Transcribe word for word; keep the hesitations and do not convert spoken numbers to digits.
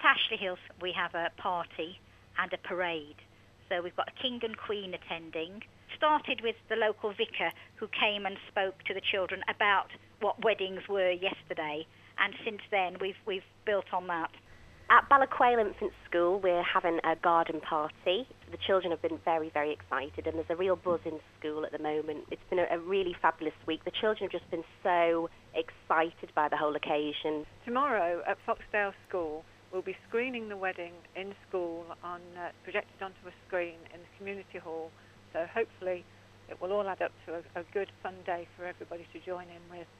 Ashley Hills, we have a party and a parade. So we've got a king and queen attending. Started with the local vicar who came and spoke to the children about what weddings were yesterday, and since then we've we've built on that. At Ballaquail Infant School, we're having a garden party. The children have been very, very excited, and there's a real buzz in school at the moment. It's been a, a really fabulous week. The children have just been so excited by the whole occasion. Tomorrow at Foxdale School, we'll be screening the wedding in school, on uh, projected onto a screen in the community hall. So hopefully it will all add up to a, a good, fun day for everybody to join in with.